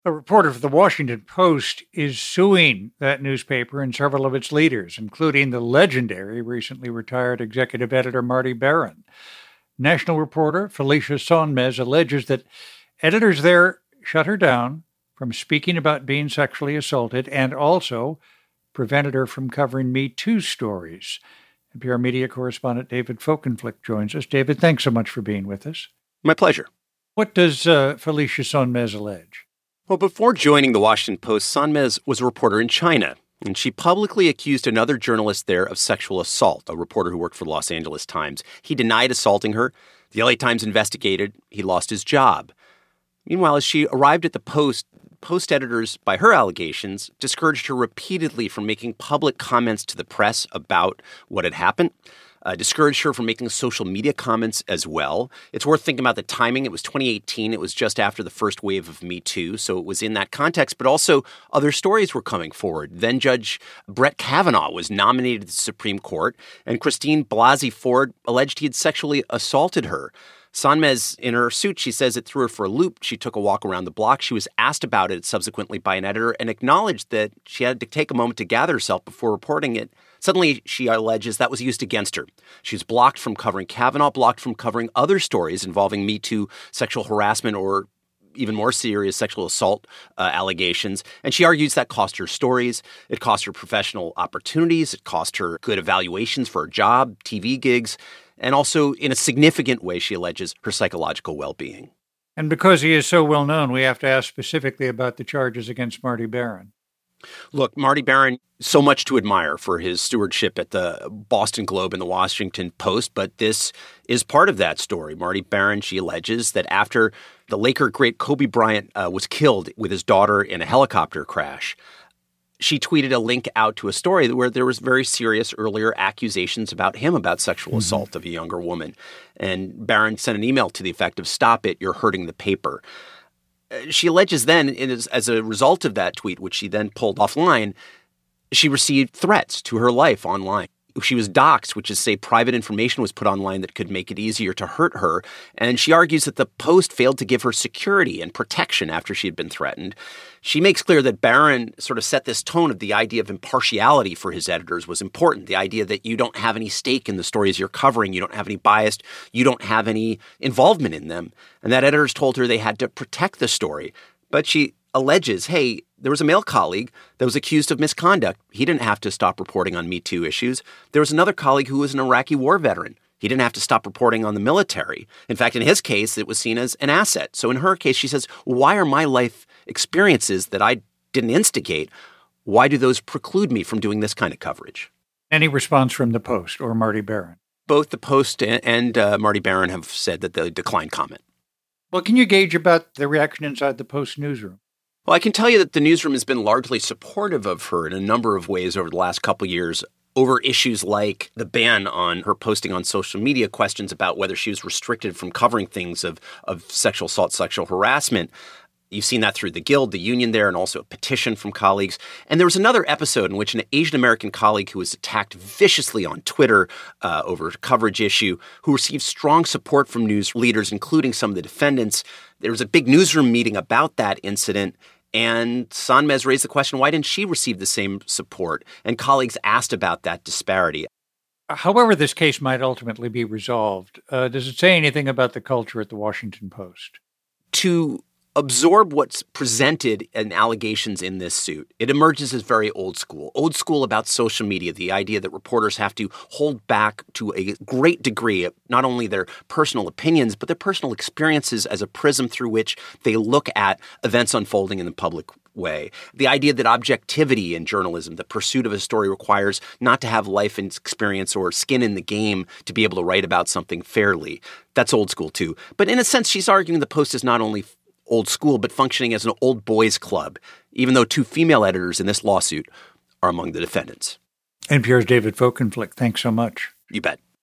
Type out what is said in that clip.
A reporter for the Washington Post is suing that newspaper and several of its leaders, including the legendary, recently retired executive editor Marty Baron. National reporter Felicia Sonmez alleges that editors there shut her down from speaking about being sexually assaulted and also prevented her from covering Me Too stories. NPR media correspondent David Folkenflik joins us. David, thanks so much for being with us. My pleasure. What does Felicia Sonmez allege? Well, before joining the Washington Post, Sonmez was a reporter in China, and she publicly accused another journalist there of sexual assault, a reporter who worked for the Los Angeles Times. He denied assaulting her. The LA Times investigated. He lost his job. Meanwhile, as she arrived at the Post editors, by her allegations, discouraged her repeatedly from making public comments to the press about what had happened. Discouraged her from making social media comments as well. It's worth thinking about the timing. It was 2018. It was just after the first wave of Me Too. So it was in that context, but also other stories were coming forward. Then Judge Brett Kavanaugh was nominated to the Supreme Court, and Christine Blasey Ford alleged he had sexually assaulted her. Sonmez, in her suit, she says it threw her for a loop. She took a walk around the block. She was asked about it subsequently by an editor and acknowledged that she had to take a moment to gather herself before reporting it. Suddenly, she alleges that was used against her. She was blocked from covering Kavanaugh, blocked from covering other stories involving Me Too, sexual harassment, or even more serious sexual assault allegations. And she argues that cost her stories. It cost her professional opportunities. It cost her good evaluations for her job, TV gigs, and also, in a significant way, she alleges her psychological well-being. And because he is so well known, we have to ask specifically about the charges against Marty Baron. Look, Marty Baron, so much to admire for his stewardship at the Boston Globe and the Washington Post, but this is part of that story. Marty Baron, she alleges that after the Laker great Kobe Bryant was killed with his daughter in a helicopter crash, she tweeted a link out to a story where there was very serious earlier accusations about him about sexual assault of a younger woman. And Baron sent an email to the effect of, "Stop it, you're hurting the paper." She alleges then, as a result of that tweet, which she then pulled offline, she received threats to her life online. She was doxxed, which is, say, private information was put online that could make it easier to hurt her. And she argues that the Post failed to give her security and protection after she had been threatened. She makes clear that Baron sort of set this tone of the idea of impartiality for his editors was important. The idea that you don't have any stake in the stories you're covering, you don't have any bias, you don't have any involvement in them. And that editors told her they had to protect the story. But she alleges, hey, there was a male colleague that was accused of misconduct. He didn't have to stop reporting on Me Too issues. There was another colleague who was an Iraqi war veteran. He didn't have to stop reporting on the military. In fact, in his case, it was seen as an asset. So in her case, she says, why are my life experiences that I didn't instigate, why do those preclude me from doing this kind of coverage? Any response from the Post or Marty Baron? Both the Post and Marty Baron have said that they declined comment. What can you gauge about the reaction inside the Post newsroom? Well, I can tell you that the newsroom has been largely supportive of her in a number of ways over the last couple of years over issues like the ban on her posting on social media questions about whether she was restricted from covering things of sexual assault, sexual harassment. You've seen that through the Guild, the union there, and also a petition from colleagues. And there was another episode in which an Asian-American colleague who was attacked viciously on Twitter over a coverage issue, who received strong support from news leaders, including some of the defendants. There was a big newsroom meeting about that incident, and Sonmez raised the question, why didn't she receive the same support? And colleagues asked about that disparity. However this case might ultimately be resolved, does it say anything about the culture at the Washington Post? To absorb what's presented in allegations in this suit, it emerges as very old school about social media, the idea that reporters have to hold back to a great degree not only their personal opinions, but their personal experiences as a prism through which they look at events unfolding in the public way. The idea that objectivity in journalism, the pursuit of a story, requires not to have life and experience or skin in the game to be able to write about something fairly. That's old school too. But in a sense, she's arguing the Post is not only old school, but functioning as an old boys club, even though two female editors in this lawsuit are among the defendants. NPR's David Folkenflik, thanks so much. You bet.